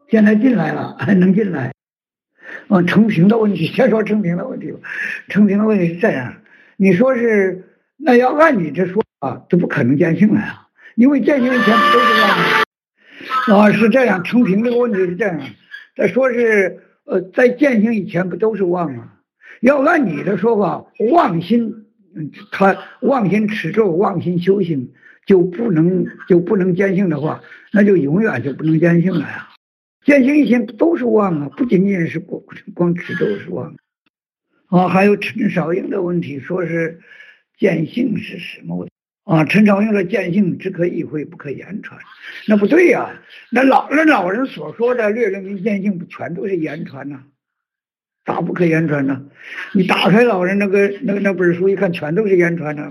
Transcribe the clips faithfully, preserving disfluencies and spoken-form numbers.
现在进来了，还能进来。啊，成平的问题，先说成平的问题吧。成平的问题是这样，你说是那要按你这说啊，这不可能见性了呀，因为见性以前不都是忘了啊？是这样，成平这个问题是这样，他说是呃，在见性以前不都是忘了？要按你的说法，妄心，嗯，他妄心持咒，妄心修行就不能就不能见性的话，那就永远就不能见性了呀。见性以前都是妄啊，不仅仅是光光持咒是妄啊。还有陈少英的问题，说是见性是什么啊？陈少英的见性只可意会不可言传，那不对呀、啊。那老那老人所说的略略明见性，不全都是言传呐、啊？咋不可言传呢？你打开老人那个那个那本书一看，全都是言传呢、啊。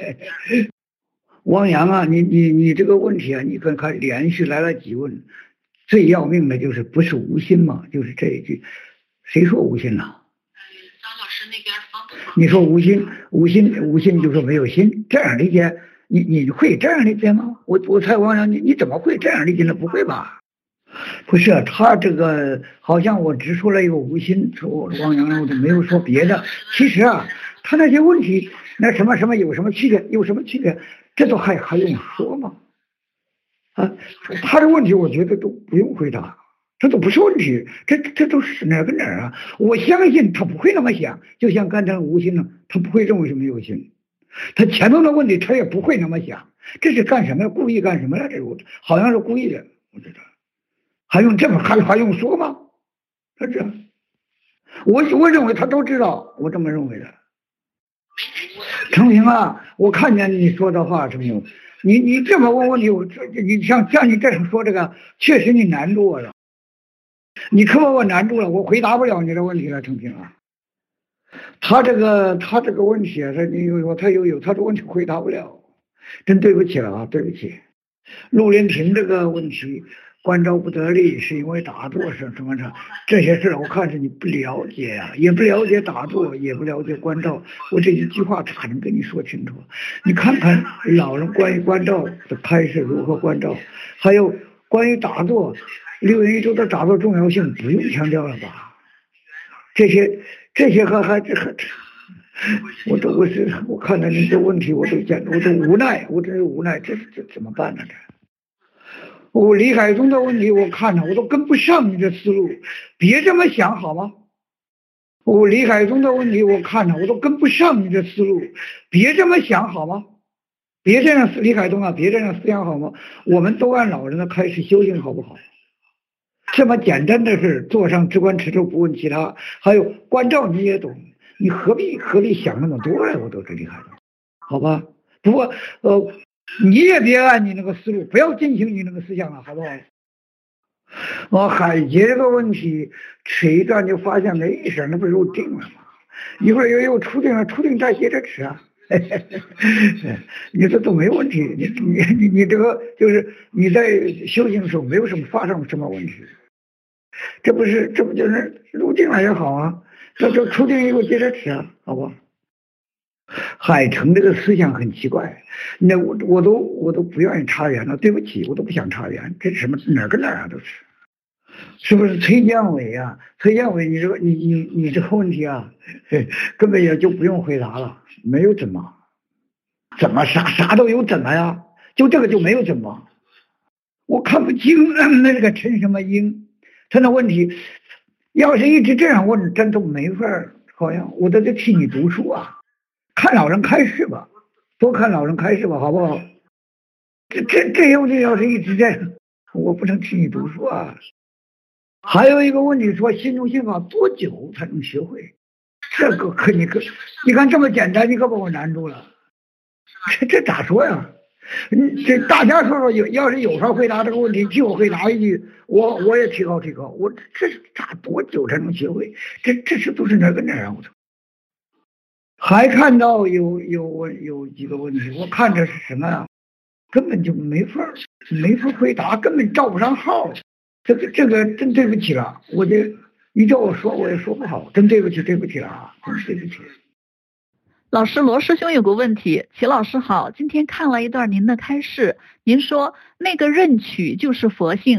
汪洋啊，你你你这个问题啊，你看看连续来了几问。最要命的就是不是无心嘛，就是这一句，谁说无心了？ 张老师那边方你说无心，无心，无心就说没有心，这样理解，你你会这样理解吗？我我猜王洋，你你怎么会这样理解呢？不会吧？不是，他这个好像我只说了一个无心，说王洋我都没有说别的。其实啊，他那些问题，那什么什么有什么区别？有什么区别？这都还还用说吗？啊，他的问题我觉得都不用回答，这都不是问题，这这都是哪儿跟哪儿啊？我相信他不会那么想，就像刚才无心呢，他不会认为是没有心，他前头的问题他也不会那么想，这是干什么？故意干什么了？这我好像是故意的，我知道，还用这么还还用说吗？他这，我我认为他都知道，我这么认为的。成平啊，我看见你说的话，成平。你你这么问问题，我这你像像你这样说这个，确实你难住我了。你可把我难住了，我回答不了你的问题了，成平啊。他这个他这个问题啊，他你有他有有他的问题回答不了，真对不起了啊，对不起。陆连平这个问题，关照不得力，是因为打坐是什么的？这些事我看是你不了解啊，也不了解打坐，也不了解关照。我这一句话咋能跟你说清楚？你看看老人关于关照的开示如何关照，还有关于打坐，六元一周的打坐重要性不用强调了吧？这些这些还还这还。我都我是我看到你这问题，我都简我都无奈，我真是无奈，这这怎么办呢？这我李海东的问题，我看着我都跟不上你的思路，别这么想好吗？我李海东的问题，我看着我都跟不上你的思路，别这么想好吗？别这样，李海东啊，别这样思想好吗？我们都按老人的开始修行好不好？这么简单的事，坐上直观持咒不问其他，还有关照你也懂。你何必何必想那么多呀？我都是厉害的，好吧？不过呃，你也别按你那个思路，不要进行你那个思想了，好不好？哦，海杰这个问题吃一段就发现没事，那不是入定了吗？一会儿又又出定了，出定再接着吃啊。你这都没问题，你你你你这个就是你在修行的时候没有什么发生什么问题，这不是这不就是入定了也好啊？这这出定以后接着吃啊，好吧？海城这个思想很奇怪，那我我都我都不愿意插言了，对不起，我都不想插言，这什么哪儿跟哪儿啊都是，是不是崔建伟啊？崔建伟，你这个你你你这个问题啊，根本也就不用回答了，没有怎么，怎么啥啥都有怎么呀？就这个就没有怎么，我看不清那个陈什么英，他那问题。要是一直这样问，真都没法儿，好像我都得替你读书啊，看老人开示吧，多看老人开示吧，好不好？这这这些问题要是一直这样，我不能替你读书啊。还有一个问题说，心中心法多久才能学会？这个可你可你看这么简单，你可把我难住了，这这咋说呀？你这大家说说有，要是有法回答这个问题，替我回答一句，我我也提高提高。我这咋多久才能学会？这这是都是哪跟哪啊？我操！还看到有有有几个问题，我看这是什么呀？根本就没法没法回答，根本照不上号。这个这个真对不起了，我这一叫我说我也说不好，真对不起对不起了啊，真对不起。 老师，罗师兄有个问题，齐老师好，今天看了一段您的开示，您说那个认取就是佛性，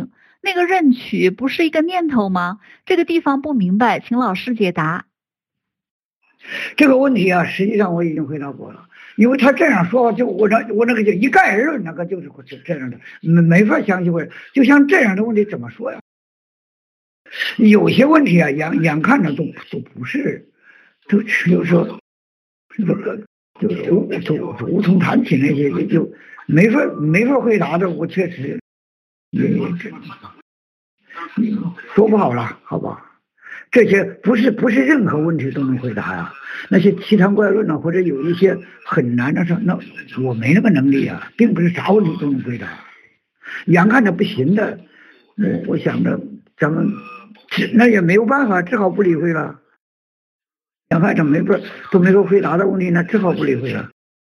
那个任取不是一个念头吗？这个地方不明白，请老师解答。 这个问题啊，实际上我已经回答过了，因为他这样说，就我那我那个就一概而论，那个就是这样的，没没法详细问。就像这样的问题怎么说呀？有些问题啊，眼眼看着都都不是，都就是说这个就无就就无从谈起，那些就就没法没法回答的，我确实也也这说不好了，好吧？这些不是不是任何问题都能回答呀，那些奇谈怪论呢，或者有一些很难的事，那我没那个能力啊，并不是啥问题都能回答。眼看着不行的，我我想着咱们那也没有办法，只好不理会了。眼看着没法都没法回答的问题，那只好不理会了。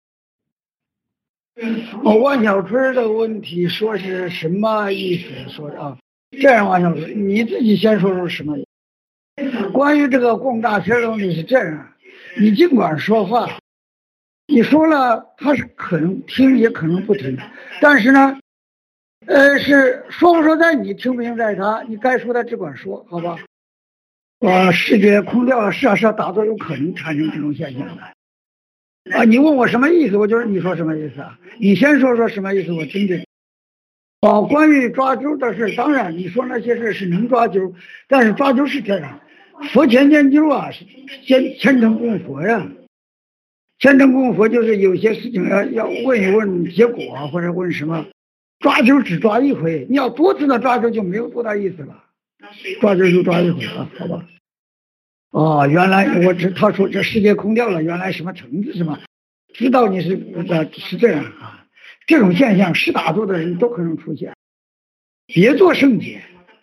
哦，万小春的问题说是什么意思？说啊，这样，万小春，你自己先说说什么意思？关于这个供大学的问题是这样，你尽管说话，你说了他是可能听也可能不听，但是呢，呃，是说不说在你，听不听在他，你该说的只管说，好吧？呃，视觉空调是啊是啊，打坐有可能产生这种现象的。啊，你问我什么意思，我就是你说什么意思啊？你先说说什么意思，我听听。哦，关于抓阄的事，当然你说那些事是能抓阄，但是抓阄是这样，佛前念阄啊，是虔虔诚供佛呀。虔诚供佛就是有些事情要要问一问结果啊，或者问什么，抓阄只抓一回，你要多次的抓阄就没有多大意思了。抓阄就抓一回啊，好吧？哦，原来我知他说这世界空掉了，原来什么层次什么，知道你是呃是这样啊。这种现象是打坐的人都可能出现，别做圣解，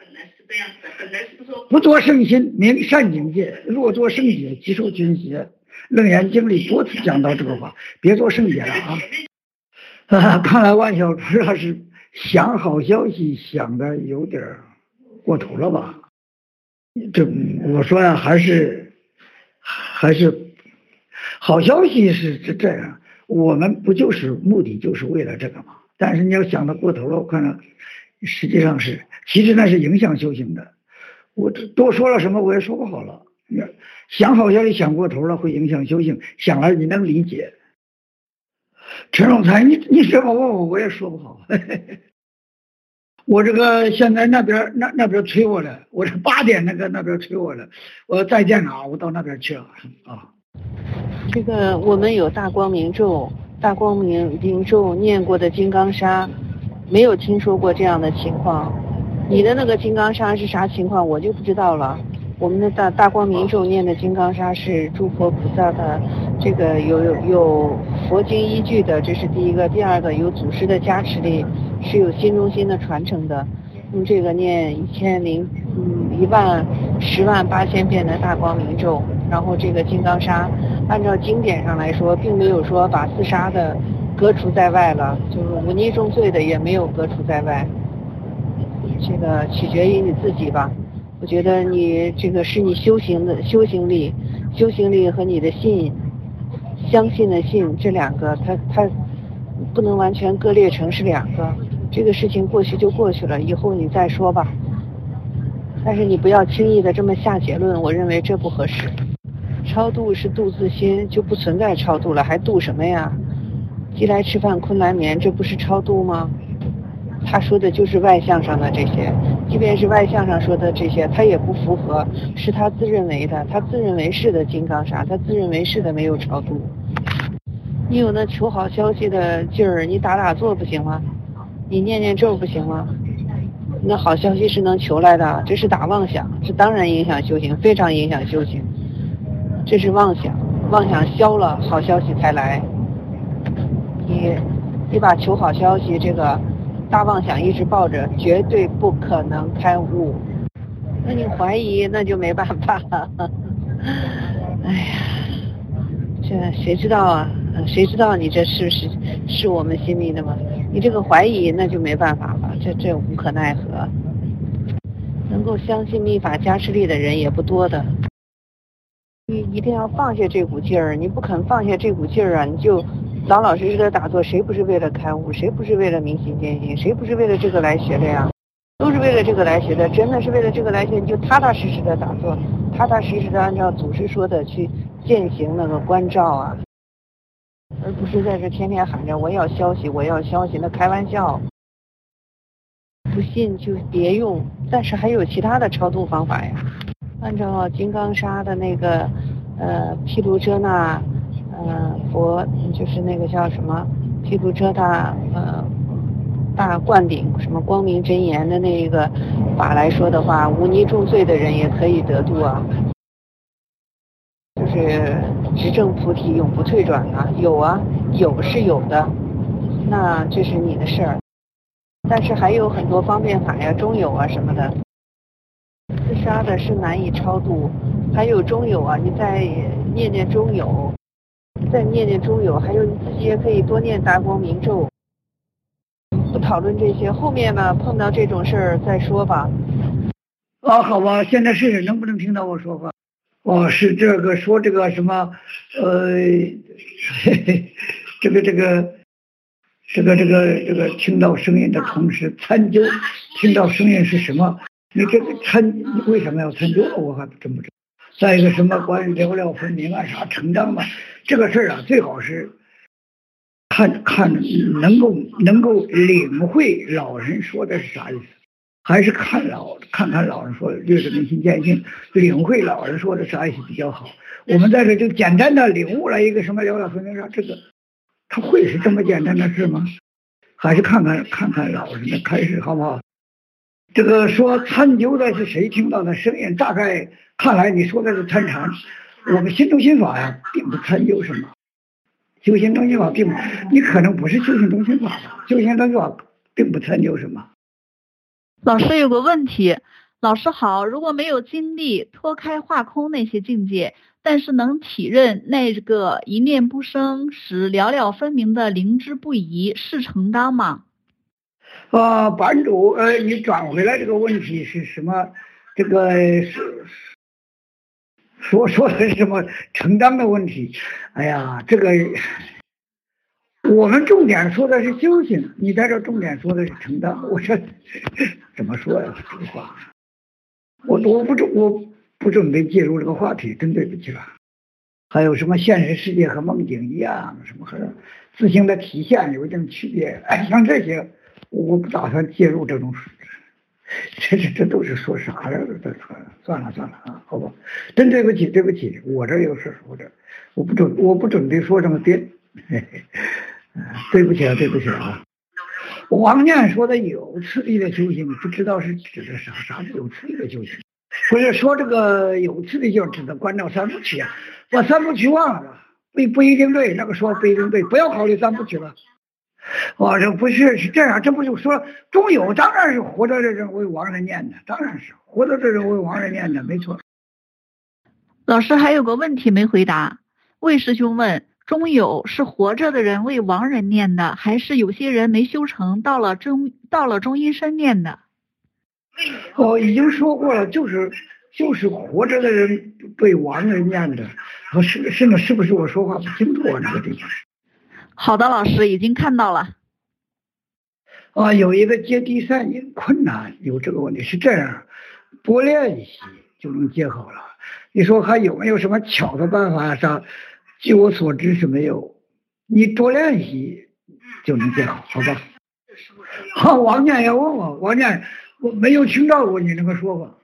不做圣心明善境界，若做圣解即受军邪。楞严经里多次讲到这个话，别做圣解了啊！啊，看来万小春还是想好消息想的有点过头了吧？这我说呀，还是还是好消息是这样。我们不就是目的就是为了这个吗？但是你要想的过头了，我看了，实际上是，其实那是影响修行的。我多说了什么我也说不好了。想好消息想过头了会影响修行，想了你能理解。陈荣才，你你这么问我我也说不好。我这个现在那边那那边催我了，我这八点那个那边催我了，我再见了啊，我到那边去了啊。 这个我们有大光明咒，大光明明咒念过的金刚砂，没有听说过这样的情况。你的那个金刚砂是啥情况，我就不知道了。我们的大大光明咒念的金刚砂是诸佛菩萨的，这个有有有佛经依据的，这是第一个。第二个有祖师的加持力，是有心中心的传承的。用这个念一千零嗯一万十万八千遍的大光明咒，然后这个金刚砂，按照经典上来说，并没有说把自杀的革除在外了，就是忤逆重罪的也没有革除在外。这个取决于你自己吧。我觉得你这个是你修行的修行力，修行力和你的信，相信的信这两个，它它不能完全割裂成是两个。这个事情过去就过去了，以后你再说吧。但是你不要轻易的这么下结论，我认为这不合适。超度是度自心，就不存在超度了，还度什么呀？饥来吃饭，困来眠，这不是超度吗？他说的就是外向上的这些，即便是外向上说的这些，他也不符合，是他自认为的，他自认为是的金刚砂，他自认为是的没有超度。你有那求好消息的劲儿，你打打坐不行吗？你念念咒不行吗？那好消息是能求来的，这是打妄想，这当然影响修行，非常影响修行。这是妄想，妄想消了，好消息才来。你你把求好消息这个大妄想一直抱着，绝对不可能开悟。那你怀疑，那就没办法了。哎呀，这谁知道啊？谁知道你这是不是是我们心里的吗？你这个怀疑，那就没办法了，这这无可奈何。能够相信密法加持力的人也不多的。你一定要放下这股劲儿，你不肯放下这股劲儿啊，你就老老实实的打坐。谁不是为了开悟？谁不是为了明心见性？谁不是为了这个来学的呀？ 都是为了这个来学的，真的是为了这个来学，你就踏踏实实的打坐，踏踏实实的按照祖师说的去践行那个关照啊，而不是在这天天喊着我要消息，我要消息，那开玩笑。不信就别用，但是还有其他的超度方法呀。按照金刚砂的那个呃毗卢遮那呃佛，就是那个叫什么毗卢遮那呃大灌顶什么光明真言的那个法来说的话，污泥重罪的人也可以得度啊，就是执政菩提永不退转啊，有啊，有是有的，那这是你的事儿。但是还有很多方便法呀，中有啊什么的，自杀的是难以超度，还有中有啊，你再念念中有，再念念中有，还有你自己也可以多念大光明咒。不讨论这些，后面呢碰到这种事儿再说吧。 啊，好吧，现在是能不能听到我说话？哦，是这个说这个什么，呃，嘿嘿这个这个。这个这个这个听到声音的同时参究，听到声音是什么？你这个参你为什么要参究？我还真不知道。再一个什么关于聊聊分明啊啥成章嘛，这个事儿啊最好是看看能够能够领会老人说的是啥意思，还是看老看看老人说的略着明心见性，领会老人说的啥意思比较好。我们在这就简单的领悟了一个什么聊聊分明啥这个。他会是这么简单的事吗？还是看看看看老人的开示好不好？这个说参究的是谁听到的声音？大概看来你说的是参禅，我们心中心法呀，并不参究什么。修行中心法并不，你可能不是修行中心法吧？修行中心法并不参究什么。 老师有个问题，老师好，如果没有经历脱开化空那些境界，但是能体认那个一念不生时了了分明的灵知不移，是成当吗？ 啊，版主，呃，你转回来这个问题是什么？这个是说说的是什么成当的问题？哎呀，这个我们重点说的是修行，你在这重点说的是成当，我这怎么说呀？这个话，我我不我。不准备介入这个话题，真对不起了。还有什么现实世界和梦境一样，什么和自行的体现有一定区别，哎，像这些我不打算介入这种，这这这都是说啥了？这说算了算了啊，好吧，真对不起对不起，我这有事，我这我不准我不准备说这么别，嘿嘿，对不起啊对不起啊。王念说的有次第的修行，不知道是指的啥啥是有次第的修行。不是说这个有次第就只能关照三部曲啊，把三部曲忘了吧，不不一定对，那个说不一定对，不要考虑三部曲了。我这不是是这样，这不就说中有当然是活着的人为亡人念的，当然是活着的人为亡人念的，没错。 老师还有个问题没回答，魏师兄问，中有是活着的人为亡人念的，还是有些人没修成到了中到了中阴身念的？ 我、哦、已经说过了，就是就是活着的人被亡人念的，是是呢，是不是我说话不清楚啊？这个地方。 好的，老师已经看到了。 啊，有一个接地散因困难，有这个问题是这样，多练习就能接好了。你说还有没有什么巧的办法啥？据我所知是没有，你多练习就能接好，好吧？好，王念要问我，王念。我没有听到过你那个说法，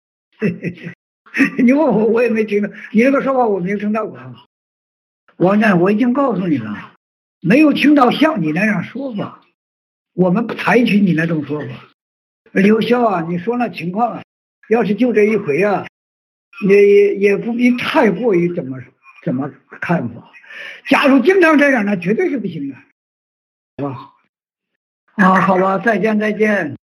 你问我我也没听到，你那个说法我没有听到过啊。王念，我已经告诉你了，没有听到像你那样说法，我们不采取你那种说法。刘潇啊，你说那情况啊，要是就这一回啊，也也也不必太过于怎么怎么看法。假如经常这样，那绝对是不行的，好吧？啊，好吧，再见再见。